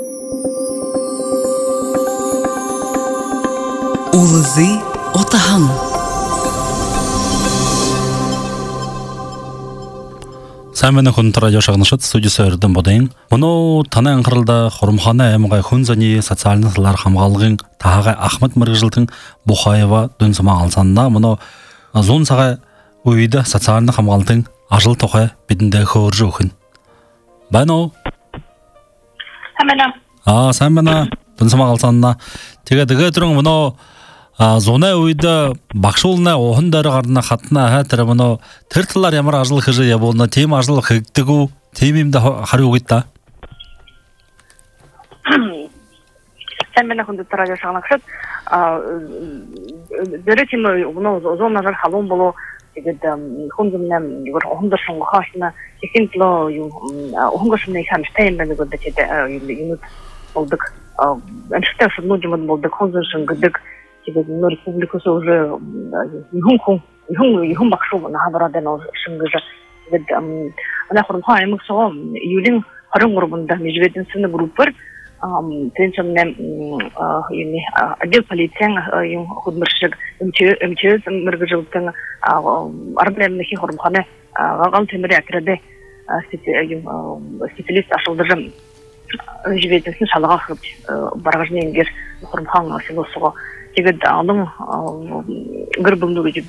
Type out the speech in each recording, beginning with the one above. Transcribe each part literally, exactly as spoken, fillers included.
Улызы отаһың. Сәмене күн радио шагнышыт студиясы өрдім бодайын. Мұны таны аңқырылда Хорумхана әміғай хүн зәне социальны тылар қамғалығын тағай Ахмет Мырғыжылтың Бұхаева дүнсіма алсанына мұны зон сағай өйді социальны қамғалдың ажыл тоқай бедінде көржі өкін. Бән о? Сәмене. А, сәмене дүнсіма алсанына. Теге дігі түрің мұны зона өйді бақшылына оғындары қардына қатына әтірі мұны түртілер ямар ажыл қыжы я болына тем ажыл қықтығу темемді қару өйтті. Сәмене күнді радио шағына кішет. Дөрі темі зона жар халон болу хүндімнен оғындар шыңғы қашына сексен кило оғынға шымны ешам іштайын бәні көрді теді юнут болдық. Әншікті шырну жымын болдық, хүндір шыңғыдық. Ну, республикасы уже юхун юхун юхун бакшу на хабарадан шыңгыжы. Ана Хорумхан аймақсыға июлин харың ғұрбында межведенсіні группар теншімнен отдел полицияң худмыршыг МЧС мыргыжылықтың арбілеріндегі Хорумханы ғалым темірі әкіреді специалист ашылдырым межведенсін шалыға қып барғажын енгер Хорумхан селосыға Тегед алың гырбымды өжіп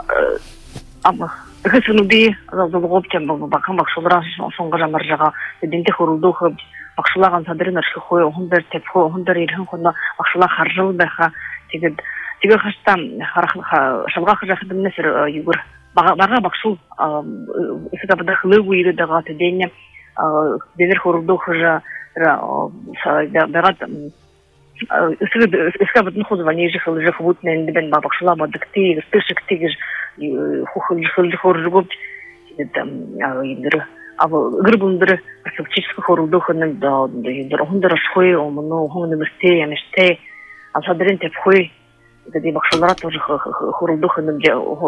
ғысынуды залдылығы өптен баққан бақшылыра соңғы жамар жаға дәнте құрылды өқіп бақшылаған садырын аршқы қой, оғындар тәпқы, оғындар ерхін қонда бақшыла қаржыл бәқа тегед теге қашта шалға қыжақыдым нәсір югір баға бақшыл үсігабыда қылы өйірі дәға тәдейіне денер құрылды қыжа бәғат Искабытын хузвани жихыл жихвутны эндибен бабакшыла бадыкты, стышык тегіж хухыл жихыл жихор жигоп, ендірі, гырбындыры практически хорудухының оғындар ашхой, омыны оғын өмірсте, емеште, алсадырын тепхой, бакшылара тоже хорудухының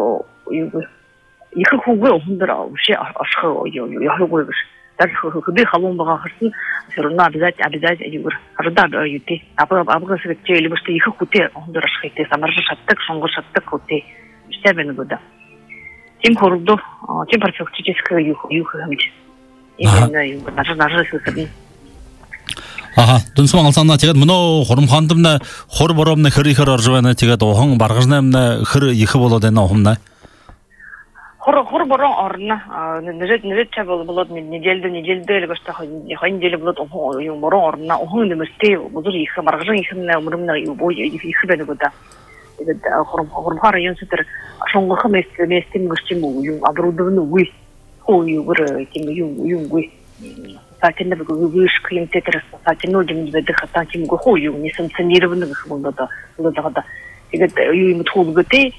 екі хугы оғындар ашхы яхы қойгыш. Даже худы халон бага хырсын, все равно обязательно обязательно югыр. Ажда юти. Абы абы светте либо что их хуте, он дурашхите, самаржа шаттык, шоңго шаттык хуте. Штебен года. Тем хорудо, тем практически юх юх хамч. Именно юг нажа нажа сысыбин. Ага, дүнсім алсанна тегет мұны Хорумхандымна хор боромна хыр ихыр аржуана тегет оғың барғыжнамна хыр ихы болодена оғымна. Хор хор борон орна нежет нежет чабыл болот недельде недельде или что ходить неделю болот он борон орна он не мсте бузур их маргжин их на умрымна бой их бен года это хор хор район сетер шоңго хмес местим гүчим ю оборудованный вы ой юр тем ю ю вы сатинда гүш клим тетер сатино дем беде хата тем го хой ю не санкционированный хмонда да да это ю им тхулготе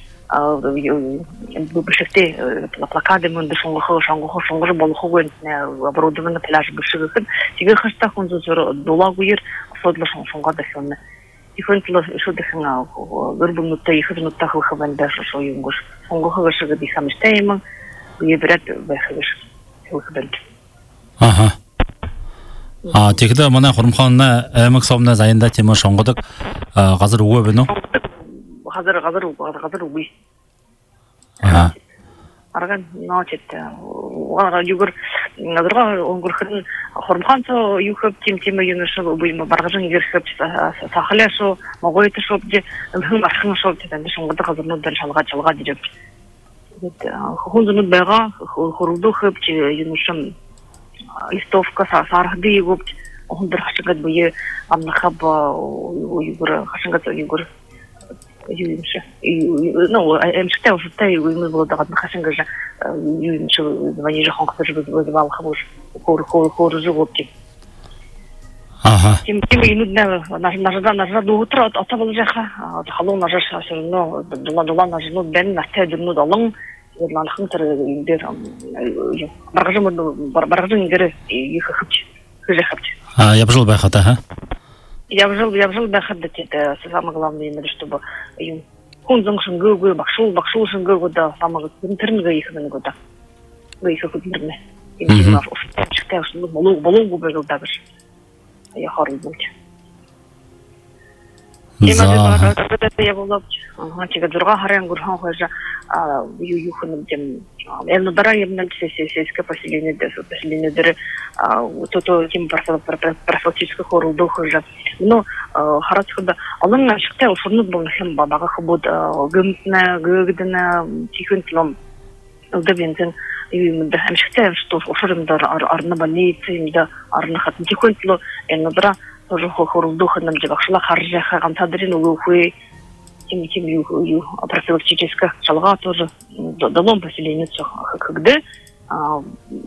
бушекте плакаты мында шоңго шоңго шоңго болуху гөн оборудованный пляж бушегын тиге хаста хунзу дола гуер содло шоңго да сонна дифферентло шо дехна гөрбүнүттө екі минутта хылхабанда шо юнгуш шоңго хыгышыгы дихамистайма ебрат бехыгыш хылхабанд Ага. А тегде мына Хорумханна эмек сомна зайында тема шоңгодык газыр угөбүнү Hazır hazır hazır uy. Aha. Aragan noçet. Oğara yugur nazarga ongurxun Хорумханцо юхып тим тим юнушы буйма баргыжын герхеп сахалешо могойты шопде хым архын шопде дәнде шоңгыды казырнудан шалга чалга дип. Хунзуну бага хорулду хып юнушым листовка сархды югып ондыр хашыгат буе амнахаб югур хашыгат югур юимше. Ну, я считаю, что ты мы было да одна хашинга же юимше звони же хонг тоже вызывал хабуш хор хор хор животки. Ага. Тем тем и нудно наш наш да наш до утра от того же ха халон наш все равно дола дола наш ну бен на те дну долон на хантер дер баргажым баргажым гере их хапч хуже хапч. А я бжил бахата, ха? Я жил, я жил доходить, это самое главное, именно чтобы хунзон шунгу, бакшул, бакшул шунгу, да, самого интернета их на года. Вы их купили. Именно, что считаю, что болу болу губил даже. я хорылдым. За. Я булып, ага, чига дурга харан гурхан хожа, а ю ю хынып дем. Элно дара емнен сельское поселение, поселение дыры, то-то тем профилактически хорылды хожа. Но харацкада алын ашыкта ушурнут болны хем бабага хыбыд гымтна, гыгдына, тихынтлом. Да бензин именно ашыкта что ушурында арна больница, именно арна хатын тихынтло, элно дара тоже хорылды хынып деп акшыла харжаха гантадрин улухуй. Тем тем ю ю профилактическое шалга тоже далом поселение когда а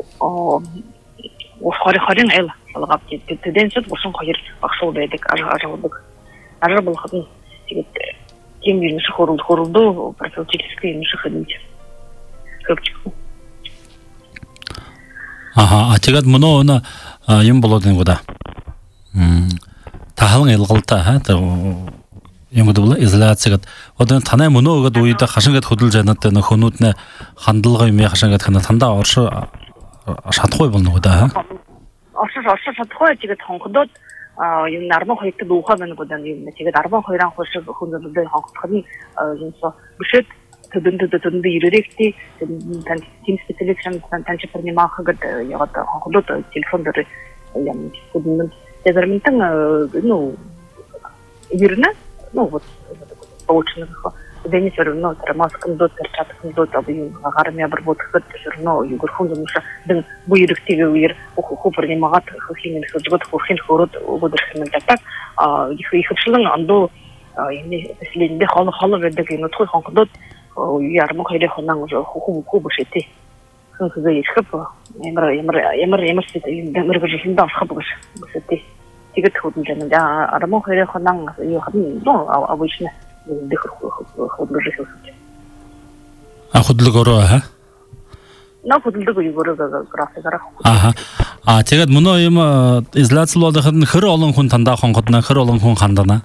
о хари харин эл шалга теден сет бошон хайр акшыл бедик ажалдык ажал был хатын тигет тем бир шахорул хорулду профилактическое именно ходить көпчүк. Ага, а тегат муну она юм болодын года. М. Тахалын элгалта, ха? Ямадула изоляцияга одан танай мунуга дуйда хашангат хөдөл жанатта нөхөнүүднэ хандлагаа юм хашангат хана тандаа оршо шатхой болно года, ха? Оршо оршо шатхой тигэд хонходод юм нарман хоёрт дуухаа байна года юм тигэд арбан хоёран хошо хөндөдөө хонходны юмсо бишэт төдөндө төдөндө ирэрэгти тан тим специалистэн тан чипэрнимахагад ягад хонходод телефон дээр юм хөдөлмөн тэрмэнтэн ну ирнэ ну вот получено день все равно трамаском до перчатком до табин гармия обработка все равно югурхун замуша дэн буйрыктиге уйр уху принимагат хохин хожгот хохин хорот бодырхын так а их их шлын андо эми последние халы халы ведек но той хонкдот ярмы хайре хонан уже хуху хубу шети хынхыга ишкап эмр эмр эмр эмр сит эмр гыжын да хабыгыш бусети тигет ходын да армы хайре хонан юхын ну обычно дых ходгыжы. А худлык ороо, ха? На худлык югороо графикара. Аха. А тэгээд мөнөө юм изоляцлуудад хэр олон хүн тандаа хонгодна, хэр олон хүн хандана?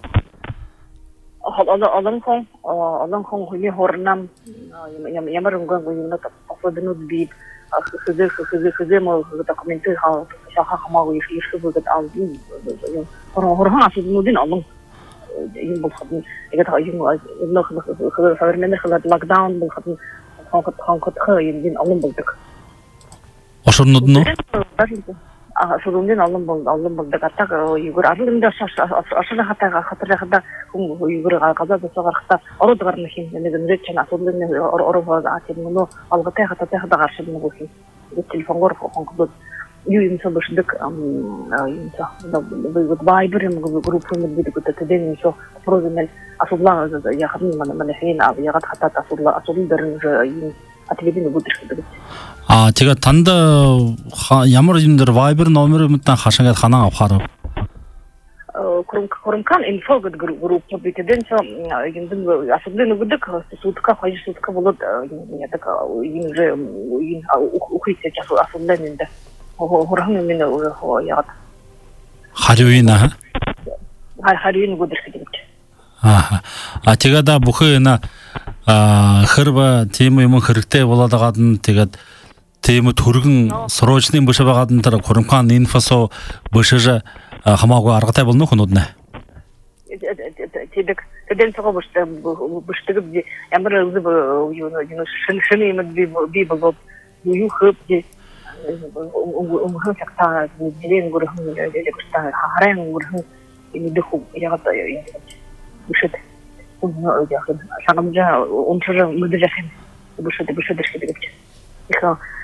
Олон хүн олон хүн хүний хорнам ямар өнгөн юм нөт особенно бит хэзээ хэзээ хэзээ мөн документы хаа хамаагүй их их бүгд алды. Хорхон асууднуудын олон юм бол хадна яг та юм нөх хаврнэр халат локдаун бол хадна хонхот хонхот юм олон болдог. Ошорнууд нь а содомдын олон бол олон болдог атаг югөр арылымда ашаа хатага хатарахада хүн югөр газаа засагархта ород гарна хин нэг нэрэт чана асуулын ороо атим нөө алгатай хататай хада гаршил нэг хин телефонгор хонхот юу юм собшдаг юм са вот вайбер юм группу мы бид гот тэдэн шо прозмел асуулаа я хадна мана хин а я гад хатат асуулаа асуулын дэрэн юм атвэдин будэрх гэдэг. А тэгээд танда ямар юм дээр Viber номерын хашаагаад ханаа авахаар Курумкан инфо гэдэг групп битэдэн со юм асуулын өгдөг сутка хоёр сутка болоод ядаг юм же юм ухийтэй асуулын энэ хорхон минь яад хариуна хариуны будэрх гэдэг. Аа а тэгээд бүхэн энэ хэрвээ тийм юм хэрэгтэй болоод байгаа нь тэгээд тийм төргөн срочны бөш байгаад нь тэр хурамкан инфосо бөшөж хамаагүй аргатай болно хүнүүд нэ. Тэгээд тэдэн цогоо бөштэй бөштэйг ямар үзэг юу юу шин шин юм би болоод юу хөбдө умхан цагтаа дэрэн гөрхөн ялэг та харан гөрхөн энэ дэх яг та бөшөд ну яг сагамжа унтер мөдөжхэн бөшөд бөшөд гэдэг. их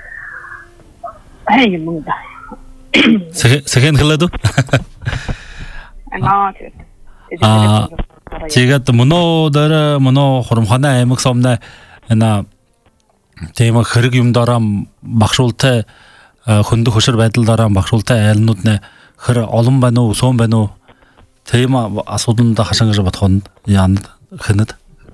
ай юм да. Сэхэн хэлээд үү? Аа А тэгээд мөнөө дээр мөнөө хурамхана аймаг сомна энэ тийм хэрэг юм дараа багшуултай хөндө хөшөр байдлаараа багшуултай айлнууд нэ хэр олон байна уу, суун байна уу? Тийм асуудалд хашаангаж бодхон яанд хэнэд.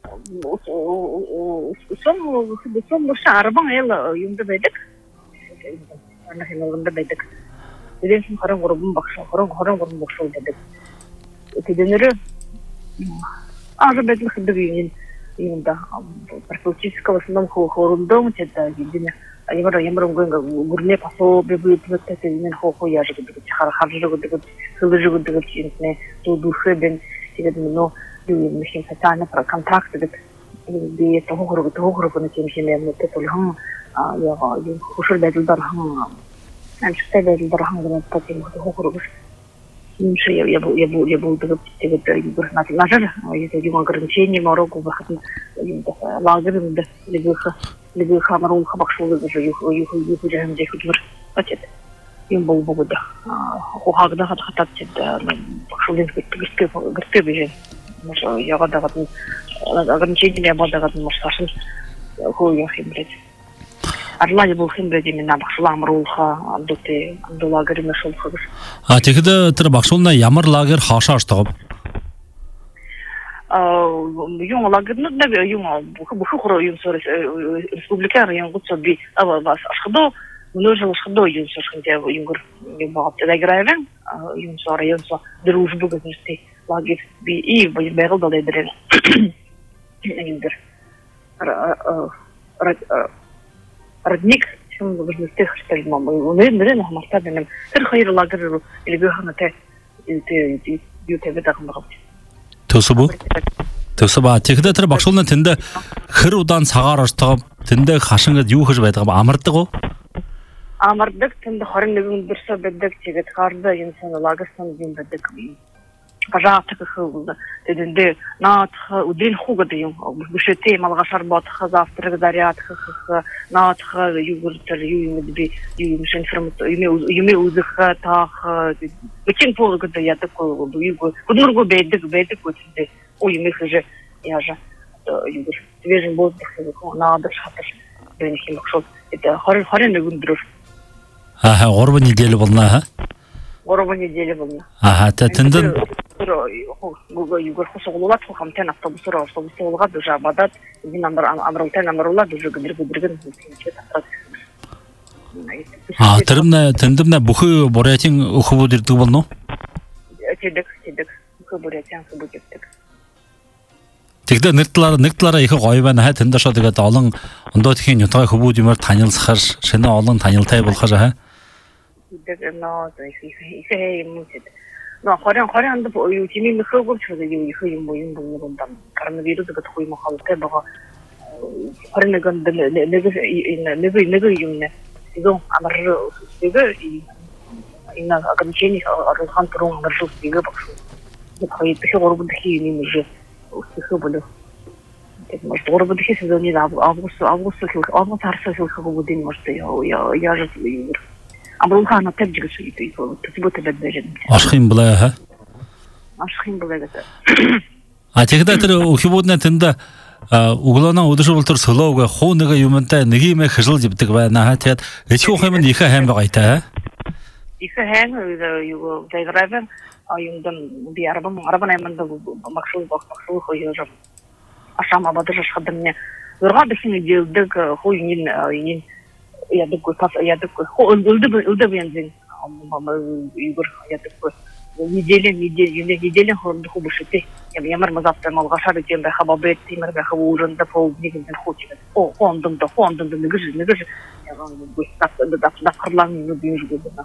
Сом сом мөш арбан эл юмд байдаг. Анх юм юмд байдаг. Эдэн сум харан гурван багш, харан харан гурван багш байдаг. Тэднэр аа бэдэл хэдэг юм. именно практически в основном хорундан это едине ямар ямар гурне пособие будет вот это именно хохо я же говорю харахажу говорю служу говорю не то духовен тебе но мы социально про контракты би это хохо то хохо на тем же мы это лхам я я хошер дадил дархам ан что дадил дархам на потом хохо Инше я я был я был я был до этого игр на нажар это его ограничение Марокко выход лагерь да либо либо хамарул хабакшул даже юх юх юх джем де худвар атет им был богода хохагда хат хатат да бакшулин гырты гырты бежен может я вода вот ограничение вода вот может хо я химрет Арлай был химрет именно бакшулам рулха доте до лагерь нашел хабаш А тэгдэ тэр багшуулна ямар лагер хаашаа штаг. А юм лагер ну да юм бухухро юм сорис республика район гуцо би ава вас ашхдо множил ашхдо юм сошхнте юм гур юм багт лагерайвен юм сора юм со дружбу гнести лагер би и бегал да дедер. Индер. Родник нужно тех что мама мы наверное мы стадным тэр хоёр лагер или биханате или ты юте бедах мгав Төсөбө Төсөбө тэгдэ тэр багшуулна тэндэ хэр удаан цагаар ортгоо тэндэ хашингад юу хийж байдаг амардаг уу амардаг тэндэ twenty one өдөрсө бэдэг тэгээд харда юм сан лагерсан юм бэдэг пожалуйста хылда тэдэндэ наат удин хугад юм бишэтэй малгашар батха завтра заряд х наат югуртер юм би юм информацию юм үзэх таах бичин полгода я такой югу кудургу бэдэг бэдэг үтдэ ой юм их я же югур свежий воздух надо шатар бэнхим шот это хорин хорин өдөр Ага three неделя болно ха three неделя болно Ага тэндэн югор хосоглуулаад хамтан автобусаар автобусуулгаад уже бадаад энэ номер амралтаа номерлуулаад уже гэргэргэн хэлчихээ татаад А тэрмнэ тэндэмнэ бүхий бурятин өхөвүүд ирдэг болно уу? Тэдэг тэдэг бүхий бурятин өхөвүүд ирдэг. Тэгдэ нэг талаараа нэг талаараа их гоё байна хаа тэнд дашаа тэгээд олон ондоо тхийн нутгаа хөвүүд юмар танилцахаар шинэ олон танилтай болохоо хаа. Тэдэг нөө их их юм тийм Но хорин хорин анд юу тимийн нөхөөгөө ч гэсэн юу их юм уу юм бүү юм дам коронавирус гэдэг хүй махалтай байгаа хорин нэг нэг нэг нэг нэг юм нэ идон амар нэг ина ограничений орхон трон маршрут бие багш. Нэг хой их гурван дахин юм шиг өсөх болов. Тэгээд маш гурван дахин сезоны август август август харсаа хөгүүдийн март яа яаж юм Амрулхан атэг гэж хэлдэг. Тэсбот бэдэж. Ашхин блаа ха. Ашхин блаа гэдэг. А тэгдэ тэр өхөвүүднэ тэнд өглөөнөө өдөршүүлтөр солоог хуу нэг юмтай нэг юм хэрэлж ивдэг байна ха. Тэгээд эцгүүх юм их хайм байгаа таа. Их хайм юу дайгравен аюудан би арабам арабан айманд максул максул хойжо. Ашама бадаж хадмне. Зурга бисин делдэг хуу ин ин я такой я такой улды улды бензин мама игр я такой неделя неделя неделя ходу хубушите я ямар мазавта малгашар тем да хабабет тимер да хавурын да полдник да хочет о фондом да фондом да нэг нэг я вам густав да да да харлан не бежу да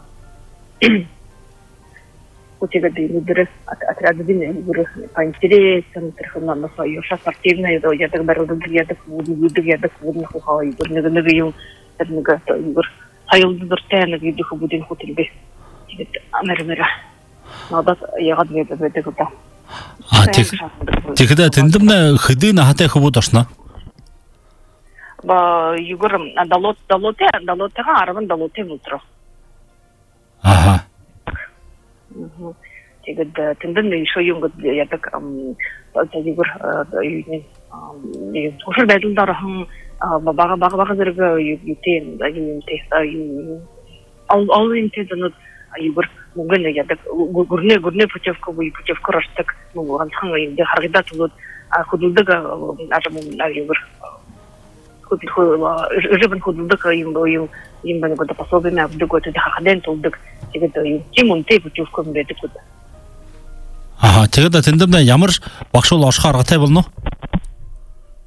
у тебя да идрес отряд один игр по интересам трехна на свою спортивная я так беру да я так буду я так буду хухаа игр нэг нэг юм нэг игр хайлд дуртай идэх бүдин хөтөлбө. Тэгээд амармара. Надад ягаад байдаг вэ? А тэг. Тэгэхдээ тэндэмнэ хэдийн хатай хөвүүд орсноо. Ба игр далот далот далотга арван далот мутро. Аха. Тэгээд тэндэн шо юм ядаг игр юу нэг social байдлаар хан бага бага бага зэрэг юутэн юм теста юм all all into the юур мөнгө ядаг гүрнэ гүрнэ путевка буй путевка растак ну ганцхан юм дэ харгада тулууд хөдөлдөг ажим юур хөдөл жибэн хөдөлдөг юм юм юм байна гэдэг пособие авдаг гэдэг хахадэн тулдаг тэгээд юм чимон тэ путевка байдаг гэдэг. Аа тэгээд тэндэмнэ ямар багшуул орох аргатай болно уу?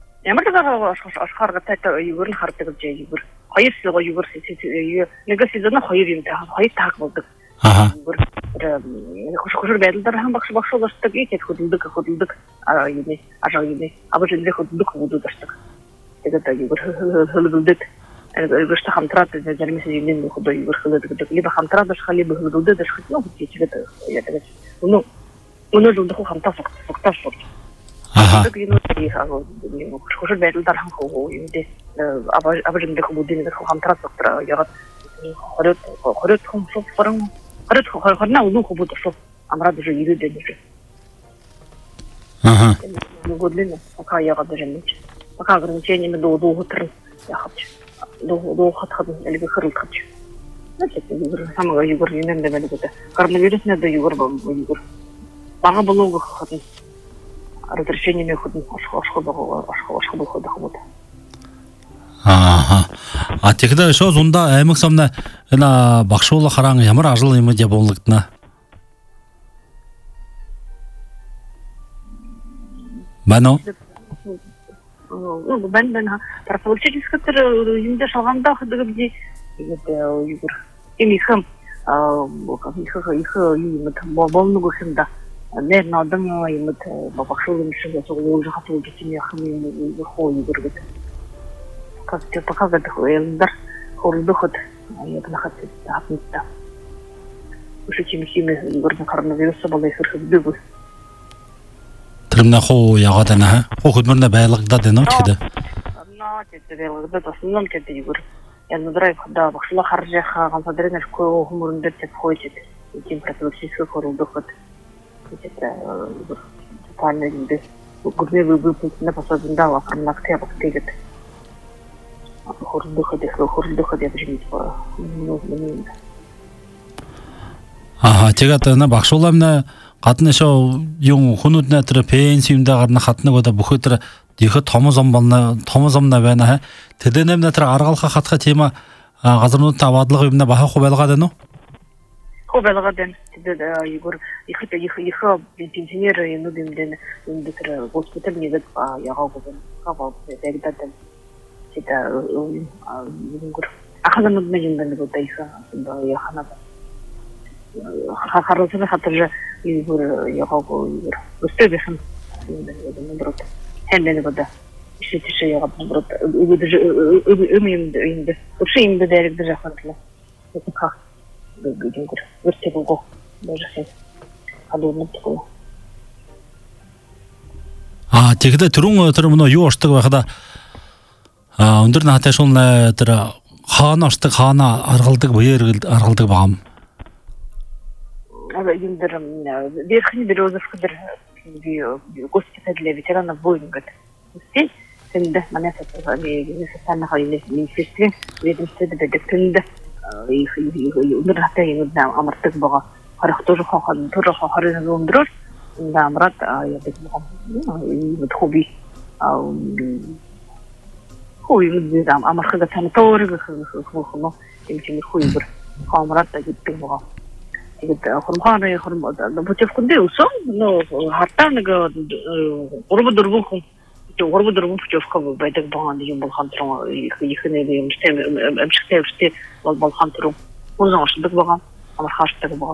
Ага, ашхарга тата югөрн хартыгы жай югөр. Хайыр сыга югөр сетею. Неге сезона хайыр имде. Хайыр так болдук. Ага. Хуш-хуш бәдилдер һәм бакшы бакшы булыштык, итет худылдык, худылдык. Ара юне, ажа юне. Абы җинде худылдык булдыштык. Теге та югөр хылгылдык. Гышта хамтрат дәрмесе юнен худай югөр хылгылдык. Либо хамтрат даш халибы хылгылдык даш хитно кичегет. Я теге. Ну, ну жулды хамта факта факта. Ага. Так юно тиха. Хуш бәдилдер һәм ху юнде. Абы абы җинде худылдык даш хамтрат факта. Я хорот хорот хум шоп фарам. Хорот хорна уну хубуд шоп. Амра даже юриде даже. Ага. Ну годлина, пока я гаджен. Пока ограничениями до до утра я хочу. До до хат хат или хырыл хочу. Значит, югор самого югор юнен де белгете. Коронавирус не да югор бам югор. Бага блогу хат. Разрешениями ходим ашхо ашхо ашхо ашхо ход ход. Ага. А тегде шо зунда аймак самна ана бакшуулы хараң ямар ажыл эми деп болдуктна. Бано. Ну, ben ben профилактический юмда шалганда ходыгы это югор. Эми хам а как их их юмда болнугу химда. Нерна адам юмда бакшуулы мишига соглу уже хатуу битими хам юмда хо югор. Как ты показывает элдар хордохот я нахатит апнта. Уже чем химия югор коронавируса была их хыбдыгы. Тримна хо ягадана хо худмурна байлыгда дено чиде. На тетелегде тосунам тете югор. Я надрайв да бакшула харжаха гансадренер коо хумурунда теп хойчет. Тим профилактический хордохот. Это тотально инде. Гурне выпуск на посадында лафрнакте бактегет. Хордохот их хордохот я бежит по. Ну, ну. Ага, тега тана бакшууламна гадны шо юм хунудна тэр пенсиумда гарна хатнаг ода бүхэтэр дихэ томозом болна томозомна байна ха тэдэнэмна тэр аргалха хатха тема газарнуудтай аваадлага юмна баха хубайлгаад байна уу? Хубайлгаад тэдэ югор их их их пенсионер юмдэн юмдэ тэр госпиталь нэгэд ягаагүй байна. Хаваа тэгдэд тэдэ югор аханад мэ юмдэн гэдэг их я ханаа харозны хатар югор ягаагүй югор өстөбөсөн юмдэн наоборот хэмнэ бода ишэтишэ ягаад наоборот өмөм юм вообще им дээрэг дэж ахантлаа это как югор вертебого даже хэн адуунтгүй А тэгдэ түрүүн тэр мөн юу орчдөг байхада а өндөр наатай шулна тэр хаана орчдөг хаана аргалдаг баяр аргалдаг багам Юндер верхний березов кадр госпиталь для ветеранов войн гад. Успеть тенде манас не социального министерства ведомства дедектенде их юндер хата юндер амартык бага харах тоже хахан тоже хахарын зондрош да амрат я так вот хобби хой юндер амархага санаторий хохно им хуйбер хамрат дедектен бага это хормханы хорм против кунде усо но хартанга урбудурбу то урбудурбу путевка байдаг баан юм болгон трон их их не юм штем амшхтев ште болгон трон узон шдык баган амар хаштаг бага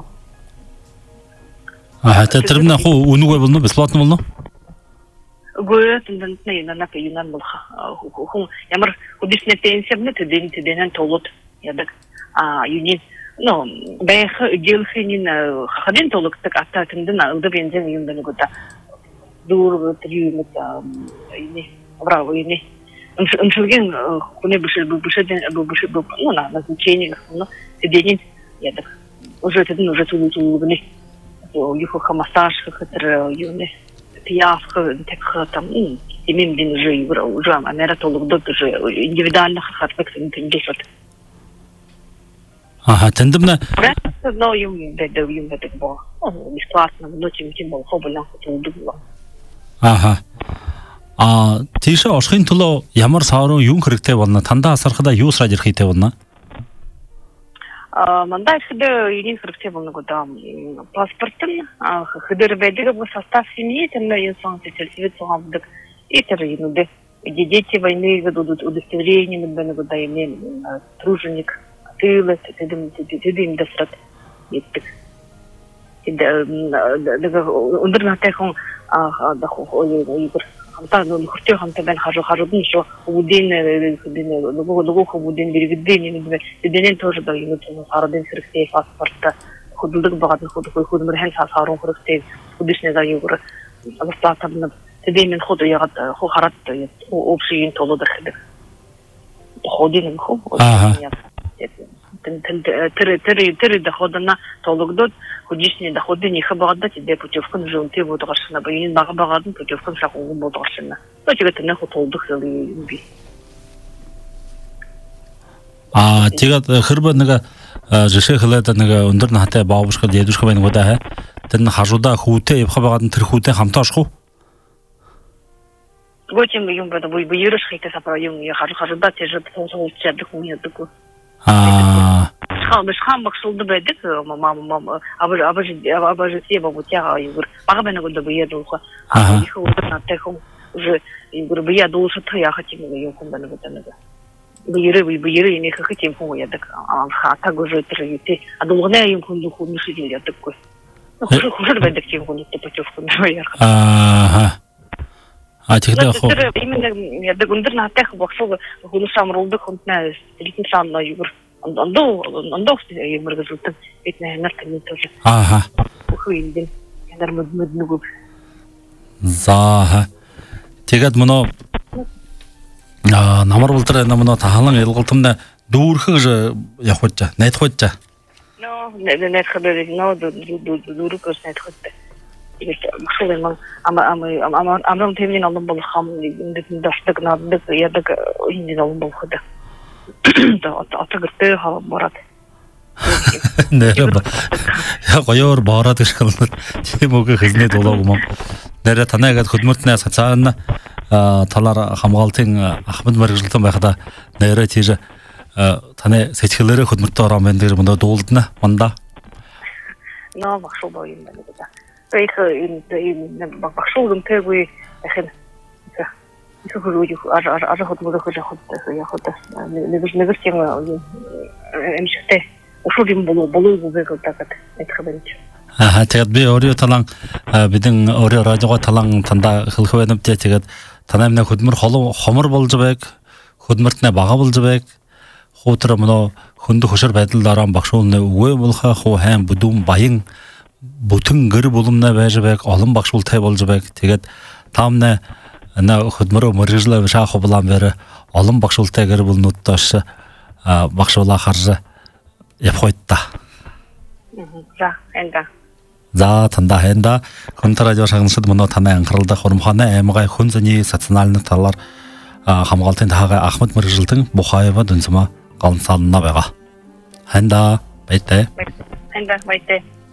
А это тэрмна ху үнүгэ болно бесплатно болно Гое тендентне на на юнан болха ху ямар худисне пенсия бне тэдэн тэдэнэн толот ядаг а юнин Ну, бэх делхинин хадин толок так ататындын алды бензин юмдан года. Дур трюмет ини браво ини. Умшилген куне бышыл бышылден бышыл ну на назначение ну сиденин я так уже это уже тулу тулу не. Юхо хамастаж хатер юне. Пиявх так там имим дин уже уже амера толок дот уже индивидуально хатбек интендишот. Ага, тэндэмна но юм дэдэ юм дэдэ бо. Бесплатно, но чем тем бол хоболан хөтөлдөг. Ага. А тийшээ орохын төлөө ямар саврын юм хэрэгтэй болно? Тандаа асархада юу сраж ирэх хэрэгтэй болно? А мандаа хэдэ юуны хэрэгтэй болно гэдэг паспортын хэдэр байдаг бол состав семьи тэмээ инсан сэтэлцэвэд цогомдог. Итэр юун데 где дети войны ведут удостоверение, мы когда имеем труженик, тылы, ты дым, ты дым досрат. Иттик. Ундерна техон а да хо югр. Хамтан ну хуртё хамтан хажу хажудын шо удин дин лого лого удин биргидин динен тоже да юнут харадын сырыкте паспортта худулдык багатын худ худмыр хэн сарун хурыкте худишне да югр. Абастатабны тедемен худ ягат ху харат общий толодыр хедик. Ходин ху. Ага. Тыры тыры тыры доходына толугдот худишне доходы не хабагда тебе путевкан жонте буду гаршына байын бага багадын путевкан шакугу буду гаршына. То тебе тene толдук сылы би. А тега хырба нага жеше хылата нага өндөр нахтай баабушка дедушка байна года ха. Тэн хажуда хүүтэй явха багадын тэр хүүтэй хамтаашгүй. Гочим юм бада буй буйрыш хайта сапра юм я хажу хажуда теж толсол чадык уядык. А Хам хам максулды бедик мама мама абы абы абы себа бутяга югур бага бена года буеду ха. А их удна техом уже югур буя должен я хотим ее кумбана бутана. Буйры буйры не хотим кому я так а хата гоже трюти а долгоне им кунду кунду сидели такой. Ну хуже бедик тем кунду путевку наверх. ага. А тогда хо. Именно я догундерна тех боксол гуду самрулды хунтна литин санна югур. Андо андо юмр газултан этне нартын тоже. Ага. Ухуиндин. Ядар мөдмөднүгү. Заха. Тэгад мөн а намар бултар намна тахалан ялгалтымда дүүрхэг явахчаа, найдахчаа. Но не не хабер но дүүрхэг найдахчаа. Misschien maar ama ama ama ama temnin aldım bol ham dastak nadık yadık indi aldım bol khada. Da ata gırtı hava barat. Nere ba. Ya goyor barat işgalır. Чемогэ хизнет болоогмоо. Нэрэ танайгаад хөдмөртнээ сацаана талаар хамгаалтын Ахмад мэргэжилтэн байхада нэрэ тийж таны сэтгэлээрээ хөдмөртөө ороо мен дээр мөн дуулдна манда. Но багшуу боо юм байна гэдэг. Ik in bakshul gum tegui ehen ik hoor je als als als het moet goed goed ja goed negers negers tiem en zegt ушулим болуу болуу гүгэл тагат нэг хабарч. Аа тэгээд би өөрөө талан бидэн өөрөө радиого талан тандаа хэлэх байнам тэгээд танай минь хөдмөр хомор болж байг хөдмөртнэ бага болж байг хуутар мөн хөндөг хөшөр байдлаараа багшуулны үгүй болохаа хуу хайм бүдүүн баян бүтэн гэр булымна байж байг олон багшуултай болж байг тэгээд таамна на хөдмөрөө мөржлөө шаах булан бэр олон багшуултай гэр булнуудаас багшуулаа харж явхойта. За энда. За танда хэнда контрадио шагнасад мөн танай анхааралдах хурамханы аймагай хүн зөний социальны талаар хамгаалтын таагаа Ахмад мэргэжилтэн Бухаева дүнсмэ галансаална байгаа. Хэнда байтэ. Энда байтэ.